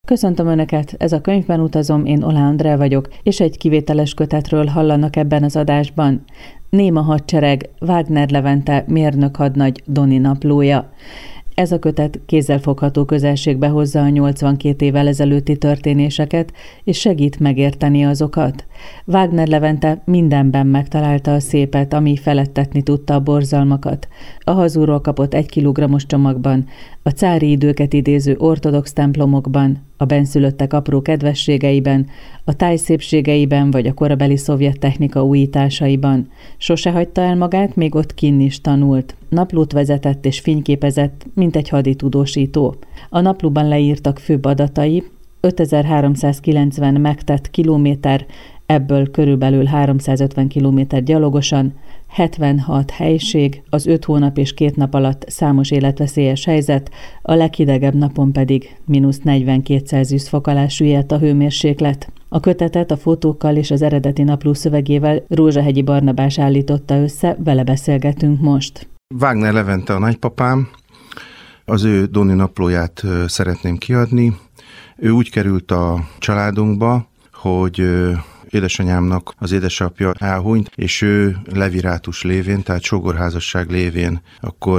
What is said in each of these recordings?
Köszöntöm Önöket, ez a Könyvben utazom, én Olá Andrea vagyok, és egy kivételes kötetről hallanak ebben az adásban. Néma hadsereg, Wagner Levente mérnök hadnagy Doni naplója. Ez a kötet kézzelfogható közelségbe hozza a 82 évvel ezelőtti történéseket, és segít megérteni azokat. Wagner Levente mindenben megtalálta a szépet, ami feledtetni tudta a borzalmakat. A hazúról kapott 1 kilogrammos csomagban, a cári időket idéző ortodox templomokban, a benszülöttek apró kedvességeiben, a tájszépségeiben vagy a korabeli szovjet technika újításaiban. Sose hagyta el magát, még ott kinn is tanult. Naplót vezetett és fényképezett, mint egy haditudósító. A naplóban leírtak főbb adatai, 5390 megtett kilométer, ebből körülbelül 350 kilométer gyalogosan, 76 helység, az 5 hónap és 2 nap alatt számos életveszélyes helyzet, a leghidegebb napon pedig -42 Celsius fok alá süllyedt a hőmérséklet. A kötetet a fotókkal és az eredeti napló szövegével Rózsahegyi Barnabás állította össze, vele beszélgetünk most. Wagner Levente a nagypapám, az ő Doni naplóját szeretném kiadni. Ő úgy került a családunkba, hogy édesanyámnak az édesapja elhunyt, és ő levirátus lévén, tehát sógorházasság lévén, akkor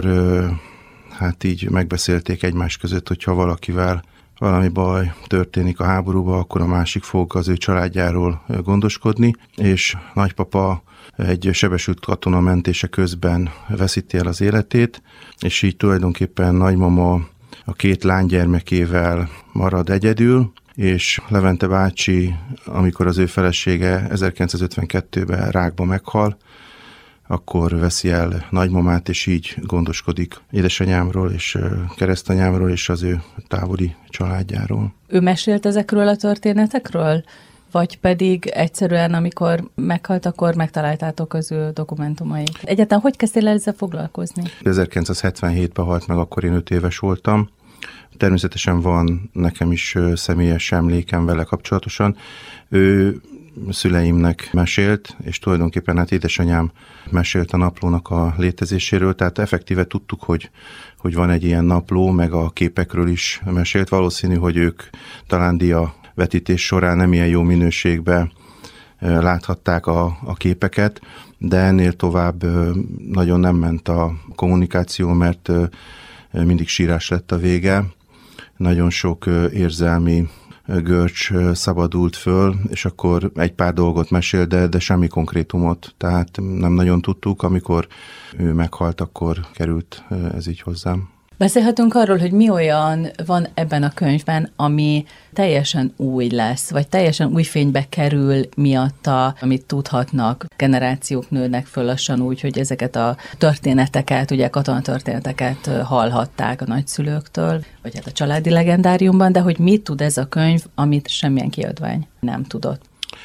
hát így megbeszélték egymás között, hogyha valakivel valami baj történik a háborúban, akkor a másik fog az ő családjáról gondoskodni, és nagypapa egy sebesült katona mentése közben veszíti el az életét, és így tulajdonképpen nagymama a 2 lánygyermekével marad egyedül, és Levente bácsi, amikor az ő felesége 1952-ben rákba meghal, akkor veszi el nagymamát, és így gondoskodik édesanyámról és keresztanyámról és az ő távoli családjáról. Ő mesélt ezekről a történetekről? Vagy pedig egyszerűen, amikor meghalt, akkor megtaláltátok az ő dokumentumait? Egyáltalán hogy kezdtél ezzel foglalkozni? 1977-ben halt meg, akkor én 5 éves voltam. Természetesen van nekem is személyes emlékem vele kapcsolatosan. Ő szüleimnek mesélt, és tulajdonképpen hát édesanyám mesélt a naplónak a létezéséről, tehát effektíve tudtuk, hogy van egy ilyen napló, meg a képekről is mesélt. Valószínű, hogy ők talán vetítés során nem ilyen jó minőségben láthatták a képeket, de ennél tovább nagyon nem ment a kommunikáció, mert mindig sírás lett a vége. Nagyon sok érzelmi görcs szabadult föl, és akkor egy pár dolgot mesél, de semmi konkrétumot. Tehát nem nagyon tudtuk, amikor ő meghalt, akkor került ez így hozzám. Beszélhetünk arról, hogy mi olyan van ebben a könyvben, ami teljesen új lesz, vagy teljesen új fénybe kerül miatta, amit tudhatnak. Generációk nőnek föl lassan úgy, hogy ezeket a történeteket, ugye katonatörténeteket hallhatták a nagyszülőktől, vagy hát a családi legendáriumban, de hogy mit tud ez a könyv, amit semmilyen kiadvány nem tudott.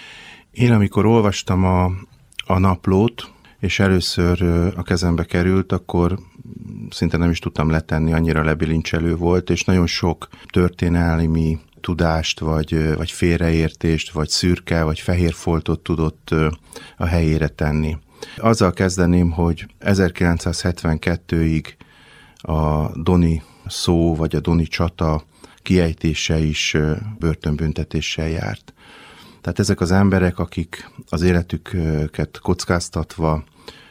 Én amikor olvastam a naplót, és először a kezembe került, akkor szinte nem is tudtam letenni, annyira lebilincselő volt, és nagyon sok történelmi tudást, vagy félreértést, vagy szürke, vagy fehér foltot tudott a helyére tenni. Azzal kezdeném, hogy 1972-ig a Doni szó, vagy a Doni csata kiejtése is börtönbüntetéssel járt. Tehát ezek az emberek, akik az életüket kockáztatva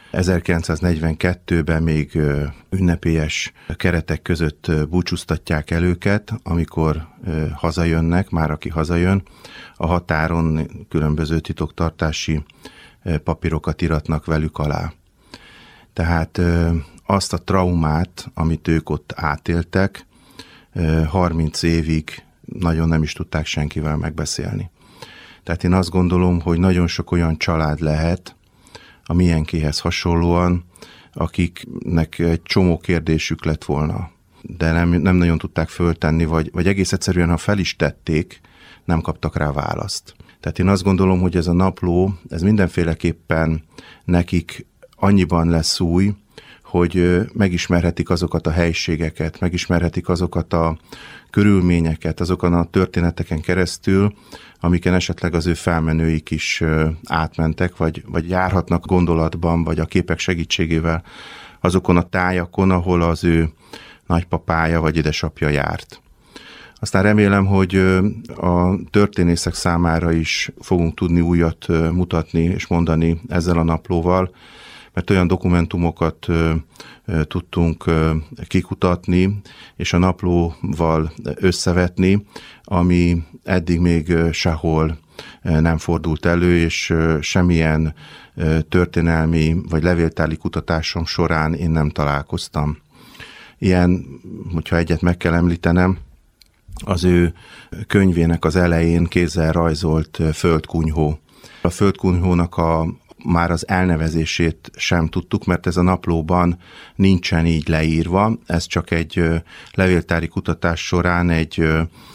1942-ben még ünnepélyes keretek között búcsúztatják el őket, amikor hazajönnek, már aki hazajön, a határon különböző titoktartási papírokat iratnak velük alá. Tehát azt a traumát, amit ők ott átéltek, 30 évig nagyon nem is tudták senkivel megbeszélni. Tehát én azt gondolom, hogy nagyon sok olyan család lehet, a miénkéhez hasonlóan, akiknek egy csomó kérdésük lett volna, de nem nagyon tudták föltenni, vagy egész egyszerűen, ha fel is tették, nem kaptak rá választ. Tehát én azt gondolom, hogy ez a napló, ez mindenféleképpen nekik annyiban lesz új, hogy megismerhetik azokat a helységeket, megismerhetik azokat a körülményeket, azokon a történeteken keresztül, amiken esetleg az ő felmenőik is átmentek, vagy járhatnak gondolatban, vagy a képek segítségével azokon a tájakon, ahol az ő nagypapája vagy édesapja járt. Aztán remélem, hogy a történészek számára is fogunk tudni újat mutatni és mondani ezzel a naplóval, mert olyan dokumentumokat tudtunk kikutatni, és a naplóval összevetni, ami eddig még sehol nem fordult elő, és semmilyen történelmi vagy levéltári kutatásom során én nem találkoztam. Ilyen, hogyha egyet meg kell említenem, az ő könyvének az elején kézzel rajzolt földkunyhó. A földkunyhónak már az elnevezését sem tudtuk, mert ez a naplóban nincsen így leírva. Ez csak egy levéltári kutatás során egy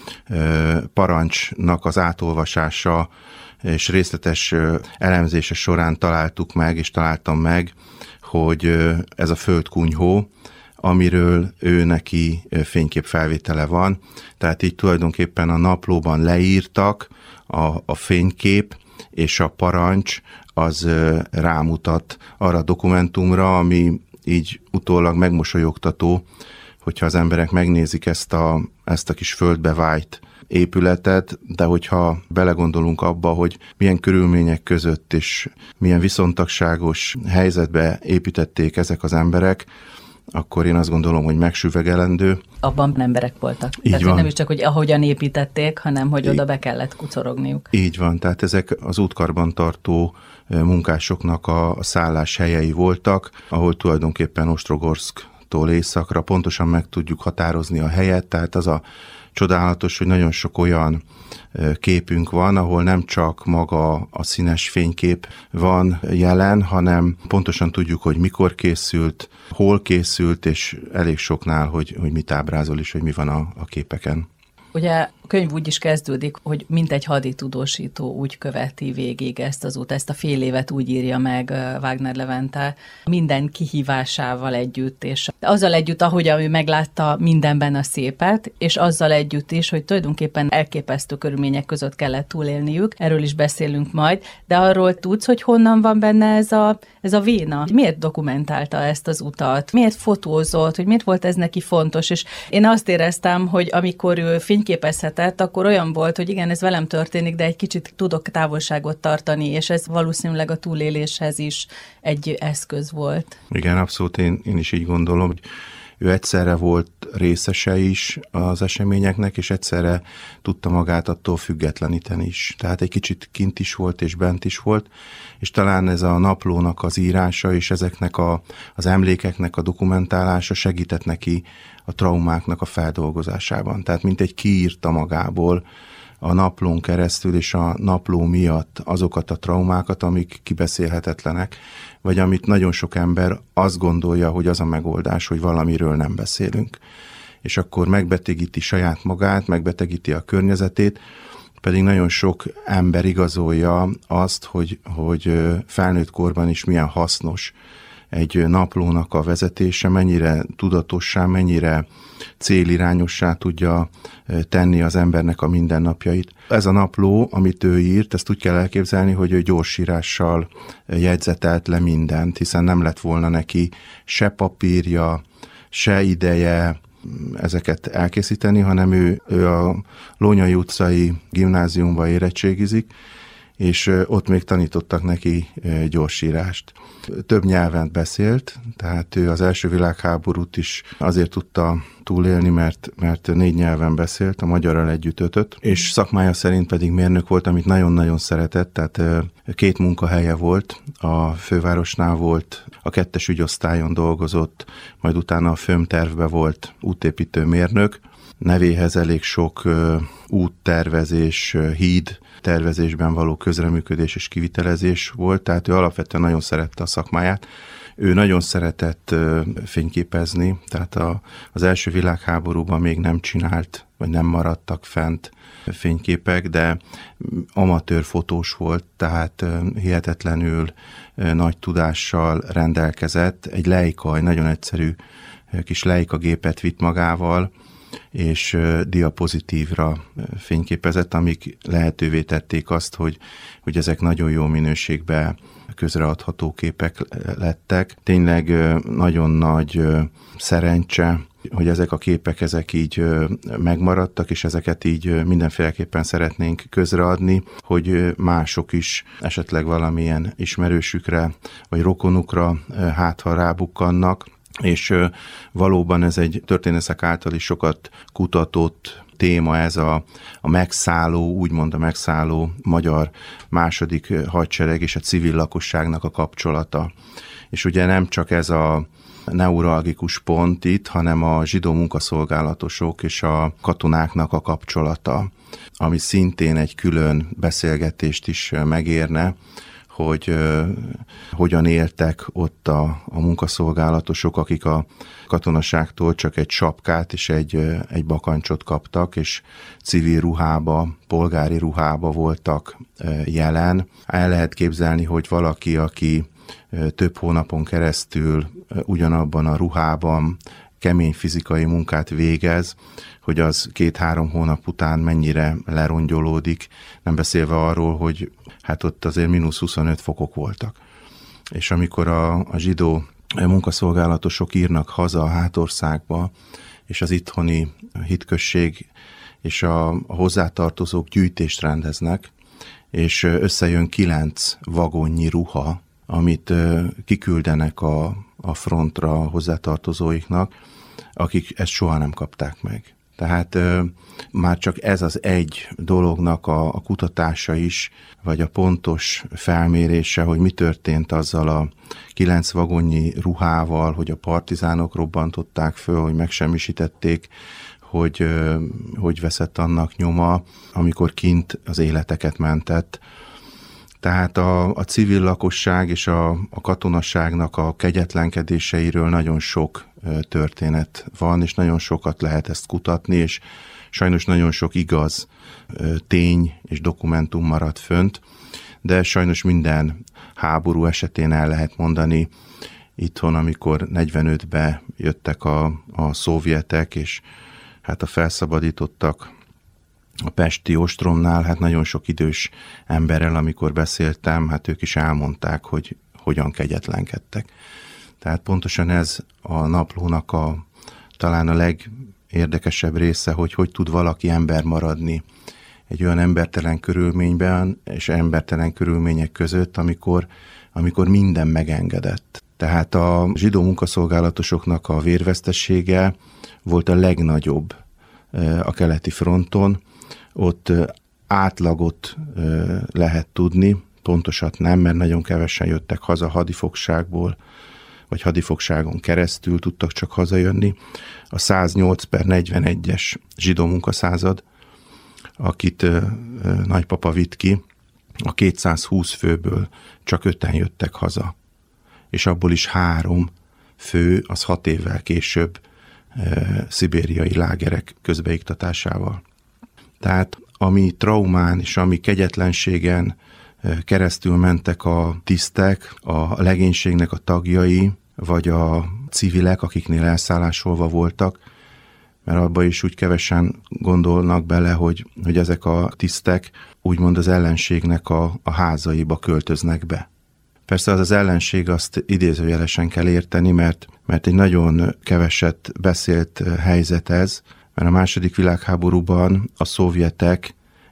parancsnak az átolvasása és részletes elemzése során találtam meg, hogy ez a földkunyhó, amiről ő neki fényképfelvétele van. Tehát így tulajdonképpen a naplóban leírtak a fénykép, és a parancs az rámutat arra a dokumentumra, ami így utólag megmosolyogtató, hogyha az emberek megnézik ezt a kis földbe vájt épületet, de hogyha belegondolunk abba, hogy milyen körülmények között és milyen viszontagságos helyzetbe építették ezek az emberek, akkor én azt gondolom, hogy megsüvegelendő. Abban emberek voltak. Így tehát van. Nem is csak, hogy ahogyan építették, hanem hogy oda be kellett kucorogniuk. Így van, tehát ezek az útkarban tartó munkásoknak a szállás helyei voltak, ahol tulajdonképpen Ostrogorszktól északra pontosan meg tudjuk határozni a helyet, tehát az a csodálatos, hogy nagyon sok olyan képünk van, ahol nem csak maga a színes fénykép van jelen, hanem pontosan tudjuk, hogy mikor készült, hol készült, és elég soknál, hogy mit ábrázol és hogy mi van a képeken. Ugye a könyv úgy is kezdődik, hogy mint egy haditudósító úgy követi végig ezt a fél évet úgy írja meg Wagner Levente, minden kihívásával együtt, és azzal együtt, ahogy ő meglátta mindenben a szépet, és azzal együtt is, hogy tulajdonképpen elképesztő körülmények között kellett túlélniük, erről is beszélünk majd, de arról tudsz, hogy honnan van benne ez a véna? Miért dokumentálta ezt az utat? Miért fotózott? Hogy miért volt ez neki fontos? És én azt éreztem, hogy amikor ő fényképezhetett, akkor olyan volt, hogy igen, ez velem történik, de egy kicsit tudok távolságot tartani, és ez valószínűleg a túléléshez is egy eszköz volt. Igen, abszolút én is így gondolom, hogy ő egyszerre volt részese is az eseményeknek, és egyszerre tudta magát attól függetleníteni is. Tehát egy kicsit kint is volt, és bent is volt, és talán ez a naplónak az írása, és ezeknek az emlékeknek a dokumentálása segített neki a traumáknak a feldolgozásában. Tehát mint egy kiírta magából a naplón keresztül és a napló miatt azokat a traumákat, amik kibeszélhetetlenek, vagy amit nagyon sok ember azt gondolja, hogy az a megoldás, hogy valamiről nem beszélünk. És akkor megbetegíti saját magát, megbetegíti a környezetét, pedig nagyon sok ember igazolja azt, hogy felnőtt korban is milyen hasznos egy naplónak a vezetése, mennyire tudatossá, mennyire célirányossá tudja tenni az embernek a mindennapjait. Ez a napló, amit ő írt, ezt úgy kell elképzelni, hogy ő gyorsírással jegyzetelt le mindent, hiszen nem lett volna neki se papírja, se ideje ezeket elkészíteni, hanem ő a Lónyay utcai gimnáziumba érettségizik, és ott még tanítottak neki gyorsírást. Több nyelven beszélt, tehát ő az első világháborút is azért tudta túlélni, mert 4 nyelven beszélt, a magyarral együtt 5-öt, és szakmája szerint pedig mérnök volt, amit nagyon-nagyon szeretett, tehát 2 munkahelye volt, a fővárosnál volt, a 2. ügyosztályon dolgozott, majd utána a FÖM-tervbe volt útépítő mérnök, nevéhez elég sok úttervezés, híd tervezésben való közreműködés és kivitelezés volt, tehát ő alapvetően nagyon szerette a szakmáját. Ő nagyon szeretett fényképezni, tehát az első világháborúban még nem csinált, vagy nem maradtak fent fényképek, de amatőr fotós volt, tehát hihetetlenül nagy tudással rendelkezett. Egy Leica, egy nagyon egyszerű kis Leica gépet vitt magával, és diapozitívra fényképezett, amik lehetővé tették azt, hogy ezek nagyon jó minőségben közreadható képek lettek. Tényleg nagyon nagy szerencse, hogy ezek a képek így megmaradtak, és ezeket így mindenféleképpen szeretnénk közreadni, hogy mások is esetleg valamilyen ismerősükre vagy rokonukra ha rábukkannak, és valóban ez egy történészek által is sokat kutatott téma, ez a megszálló, úgymond a megszálló magyar második hadsereg és a civil lakosságnak a kapcsolata. És ugye nem csak ez a neuralgikus pont itt, hanem a zsidó munkaszolgálatosok és a katonáknak a kapcsolata, ami szintén egy külön beszélgetést is megérne, hogy hogyan éltek ott a munkaszolgálatosok, akik a katonaságtól csak egy sapkát és egy bakancsot kaptak, és civil ruhába, polgári ruhába voltak jelen. El lehet képzelni, hogy valaki, aki több hónapon keresztül ugyanabban a ruhában kemény fizikai munkát végez, hogy az 2-3 hónap után mennyire lerongyolódik, nem beszélve arról, hogy hát ott azért -25 fokok voltak. És amikor a zsidó munkaszolgálatosok írnak haza a hátországba, és az itthoni hitközség és a hozzátartozók gyűjtést rendeznek, és összejön 9 vagonnyi ruha, amit kiküldenek a frontra a hozzátartozóiknak, akik ezt soha nem kapták meg. Tehát már csak ez az egy dolognak a kutatása is, vagy a pontos felmérése, hogy mi történt azzal a 9 vagonnyi ruhával, hogy a partizánok robbantották föl, hogy megsemmisítették, hogy veszett annak nyoma, amikor kint az életeket mentett. Tehát a civil lakosság és a katonaságnak a kegyetlenkedéseiről nagyon sok történet van, és nagyon sokat lehet ezt kutatni, és sajnos nagyon sok igaz tény és dokumentum maradt fönt, de sajnos minden háború esetén el lehet mondani itthon, amikor 45-ben jöttek a szovjetek, és hát a felszabadítottak a pesti ostromnál, hát nagyon sok idős emberrel, amikor beszéltem, hát ők is elmondták, hogy hogyan kegyetlenkedtek. Tehát pontosan ez a naplónak talán a legérdekesebb része, hogy tud valaki ember maradni egy olyan embertelen körülményben és embertelen körülmények között, amikor minden megengedett. Tehát a zsidó munkaszolgálatosoknak a vérvesztessége volt a legnagyobb a keleti fronton. Ott átlagot lehet tudni, pontosat nem, mert nagyon kevesen jöttek haza hadifogságból, vagy hadifogságon keresztül tudtak csak hazajönni. A 108/41-es zsidó munkaszázad, akit nagypapa vitt ki, a 220 főből csak 5-en jöttek haza. És abból is 3 fő, az 6 évvel később szibériai lágerek közbeiktatásával. Tehát ami traumán és ami kegyetlenségen keresztül mentek a tisztek, a legénységnek a tagjai, vagy a civilek, akiknél elszállásolva voltak, mert abban is úgy kevesen gondolnak bele, hogy ezek a tisztek úgymond az ellenségnek a házaiba költöznek be. Persze az ellenség, azt idézőjelesen kell érteni, mert egy nagyon keveset beszélt helyzet ez, mert a második világháborúban a szovjetek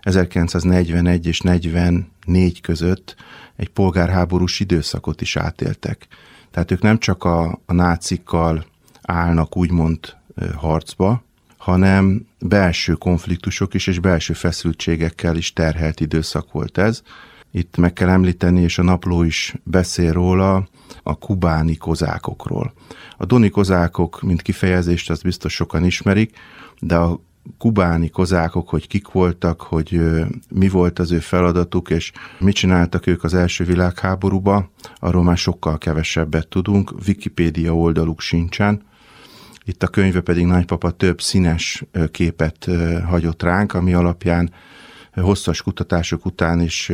1941 és 44 között egy polgárháborús időszakot is átéltek. Tehát ők nem csak a nácikkal állnak úgymond harcba, hanem belső konfliktusok is és belső feszültségekkel is terhelt időszak volt ez. Itt meg kell említeni, és a napló is beszél róla, a kubáni kozákokról. A doni kozákok, mint kifejezést, azt biztos sokan ismerik, de a kubáni kozákok, hogy kik voltak, hogy mi volt az ő feladatuk, és mit csináltak ők az első világháborúban, arról már sokkal kevesebbet tudunk, Wikipédia oldaluk sincsen. Itt a könyve pedig nagypapa több színes képet hagyott ránk, ami alapján hosszas kutatások után is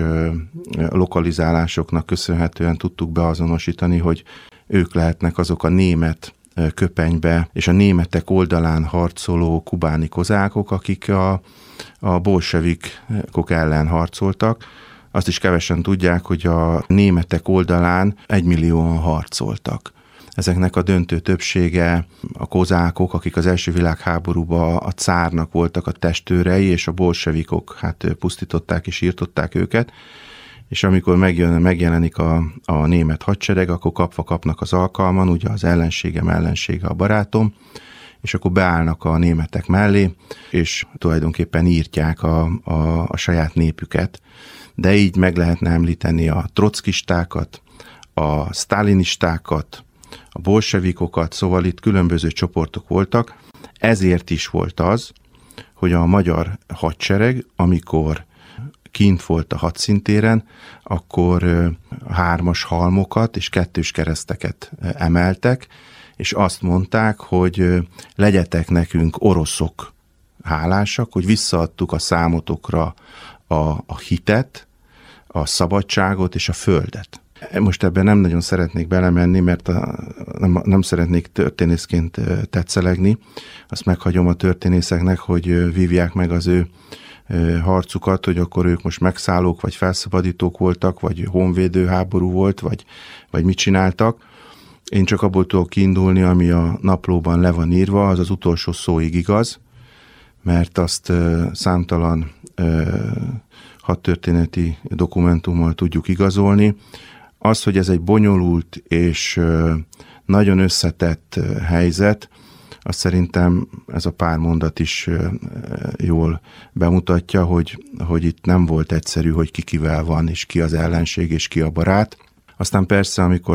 lokalizálásoknak köszönhetően tudtuk beazonosítani, hogy ők lehetnek azok a német köpenybe, és a németek oldalán harcoló kubáni kozákok, akik a bolsevikok ellen harcoltak. Azt is kevesen tudják, hogy a németek oldalán 1 millióan harcoltak. Ezeknek a döntő többsége a kozákok, akik az első világháborúban a cárnak voltak a testőrei, és a bolsevikok pusztították és írtották őket. És amikor megjelenik a német hadsereg, akkor kapnak az alkalman, ugye az ellensége a barátom, és akkor beállnak a németek mellé, és tulajdonképpen írtják a saját népüket. De így meg lehetne említeni a trockistákat, a sztálinistákat, a bolsevikokat, szóval itt különböző csoportok voltak. Ezért is volt az, hogy a magyar hadsereg, amikor kint volt a hadszintéren, akkor 3-as halmokat és 2-s kereszteket emeltek, és azt mondták, hogy legyetek nekünk hálásak, hogy visszaadtuk a számotokra a hitet, a szabadságot és a földet. Most ebben nem nagyon szeretnék belemenni, mert nem szeretnék történészként tetszelegni. Azt meghagyom a történészeknek, hogy vívják meg az ő harcukat, hogy akkor ők most megszállók, vagy felszabadítók voltak, vagy honvédő háború volt, vagy mit csináltak. Én csak abból tudok kiindulni, ami a naplóban le van írva, az utolsó szóig igaz, mert azt számtalan hadtörténeti dokumentummal tudjuk igazolni. Az, hogy ez egy bonyolult és nagyon összetett helyzet, azt szerintem ez a pár mondat is jól bemutatja, hogy itt nem volt egyszerű, hogy ki kivel van, és ki az ellenség, és ki a barát. Aztán persze, amikor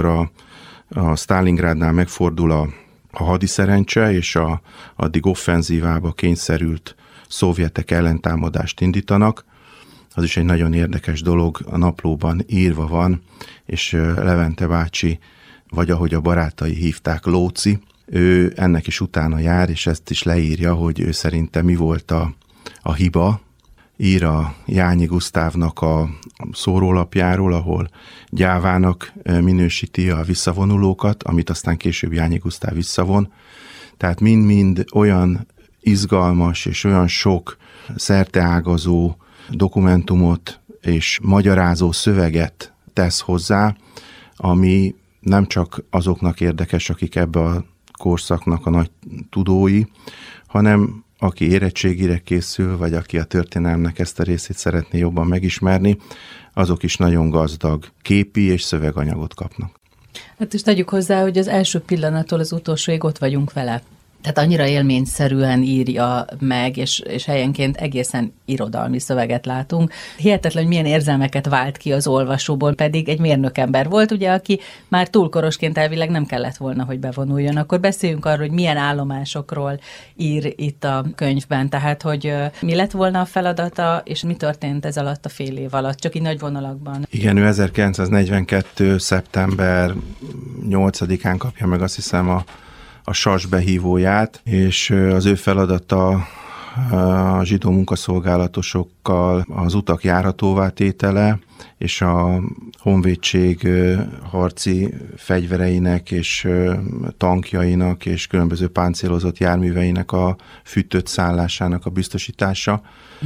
a Sztálingrádnál megfordul a hadiszerencse, és addig offenzívába kényszerült szovjetek ellentámadást indítanak, az is egy nagyon érdekes dolog, a naplóban írva van, és Levente bácsi, vagy ahogy a barátai hívták, Lóci, ő ennek is utána jár, és ezt is leírja, hogy ő szerinte mi volt a hiba. Ír a Jányi Gusztávnak a szórólapjáról, ahol gyávának minősíti a visszavonulókat, amit aztán később Jányi Gusztáv visszavon. Tehát mind-mind olyan izgalmas és olyan sok szerteágazó dokumentumot és magyarázó szöveget tesz hozzá, ami nem csak azoknak érdekes, akik ebbe a korszaknak a nagy tudói, hanem aki érettségire készül, vagy aki a történelmnek ezt a részét szeretné jobban megismerni, azok is nagyon gazdag képi és szöveganyagot kapnak. Hát és tegyük hozzá, hogy az első pillanattól az utolsóig ott vagyunk vele. Tehát annyira élményszerűen írja meg, és helyenként egészen irodalmi szöveget látunk. Hihetetlen, hogy milyen érzelmeket vált ki az olvasóból, pedig egy mérnökember volt, ugye, aki már túlkorosként elvileg nem kellett volna, hogy bevonuljon. Akkor beszéljünk arról, hogy milyen állomásokról ír itt a könyvben, tehát, hogy mi lett volna a feladata, és mi történt ez alatt a fél év alatt, csak így nagy vonalakban. Igen, ő 1942. szeptember 8-án kapja meg, azt hiszem, a SAS behívóját, és az ő feladata a zsidó munkaszolgálatosokkal az utak járhatóvá tétele, és a honvédség harci fegyvereinek és tankjainak és különböző páncélozott járműveinek a fűtött szállásának a biztosítása.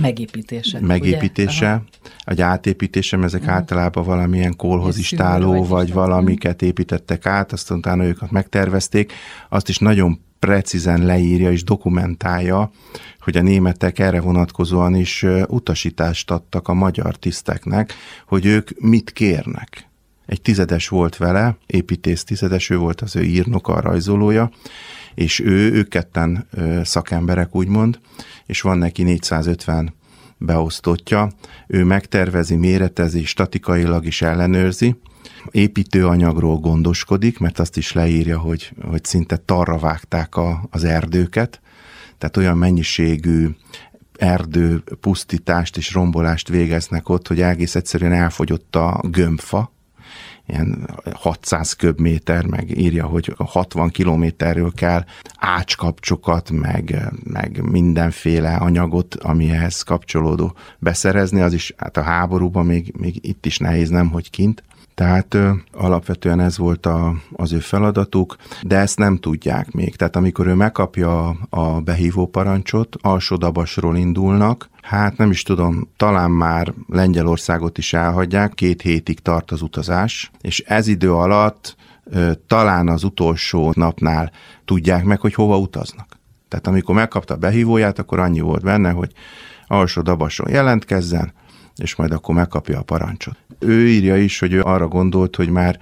Megépítése, vagy átépítése, mert ezek általában valamilyen kolhozistáló, vagy valamiket építettek át, aztán utána őket megtervezték. Azt is nagyon precízen leírja és dokumentálja, hogy a németek erre vonatkozóan is utasítást adtak a magyar tiszteknek, hogy ők mit kérnek. Egy tizedes volt vele, építész tizedes, ő volt az ő írnoka, a rajzolója, és ők ketten szakemberek, úgymond, és van neki 450 beosztottja. Ő megtervezi, méretezi, statikailag is ellenőrzi, építőanyagról gondoskodik, mert azt is leírja, hogy szinte tarra vágták az erdőket, tehát olyan mennyiségű erdőpusztítást és rombolást végeznek ott, hogy egész egyszerűen elfogyott a gömbfa, ilyen 600 köbméter, meg írja, hogy 60 kilométerről kell ácskapcsokat, meg mindenféle anyagot, ami ehhez kapcsolódó beszerezni, az is hát a háborúban még itt is nehéz, nem hogy kint. Tehát alapvetően ez volt az ő feladatuk, de ezt nem tudják még. Tehát amikor ő megkapja a behívó parancsot, Alsó-Dabasról indulnak, hát nem is tudom, talán már Lengyelországot is elhagyják, 2 hétig tart az utazás, és ez idő alatt talán az utolsó napnál tudják meg, hogy hova utaznak. Tehát amikor megkapta a behívóját, akkor annyi volt benne, hogy Alsó-Dabason jelentkezzen, és majd akkor megkapja a parancsot. Ő írja is, hogy ő arra gondolt, hogy már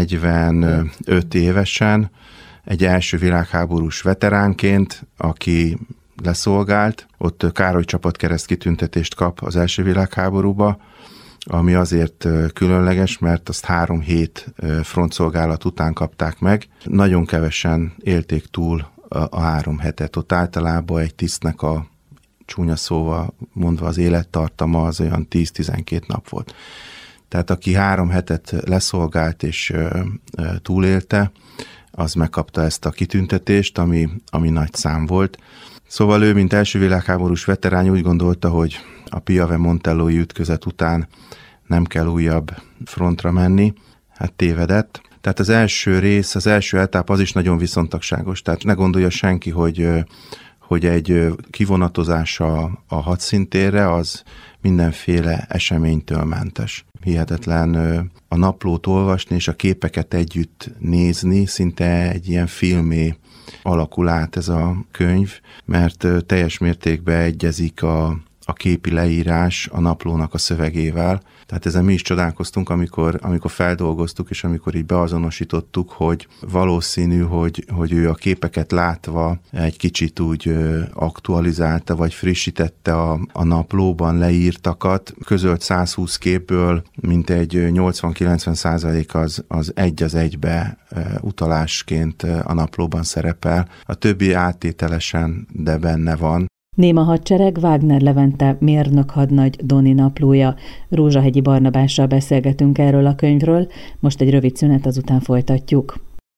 45 évesen egy első világháborús veteránként, aki leszolgált, ott Károly csapatkereszt kitüntetést kap az első világháborúba, ami azért különleges, mert azt 3 hét frontszolgálat után kapták meg. Nagyon kevesen élték túl a 3 hetet. Ott általában egy tisztnek a csúnya szóval mondva az élettartama az olyan 10-12 nap volt. Tehát aki 3 hetet leszolgált és túlélte, az megkapta ezt a kitüntetést, ami nagy szám volt. Szóval ő, mint első világháborús veterán úgy gondolta, hogy a Piave-Montellói ütközet után nem kell újabb frontra menni. Hát tévedett. Tehát az első rész, az első etap az is nagyon viszontagságos. Tehát ne gondolja senki, hogy egy kivonatozás a hadszintérre az mindenféle eseménytől mentes. Hihetetlen a naplót olvasni és a képeket együtt nézni, szinte egy ilyen filmé alakul át ez a könyv, mert teljes mértékben egyezik a képi leírás a naplónak a szövegével. Tehát ezen mi is csodálkoztunk, amikor feldolgoztuk, és amikor így beazonosítottuk, hogy valószínű, hogy ő a képeket látva egy kicsit úgy aktualizálta, vagy frissítette a naplóban leírtakat. Közölt 120 képből mintegy 80-90% az egy az egybe utalásként a naplóban szerepel. A többi áttételesen, de benne van. Néma hadsereg, Wagner Levente mérnök hadnagy Doni naplója. Rózsahegyi Barnabással beszélgetünk erről a könyvről, most egy rövid szünet, azután folytatjuk.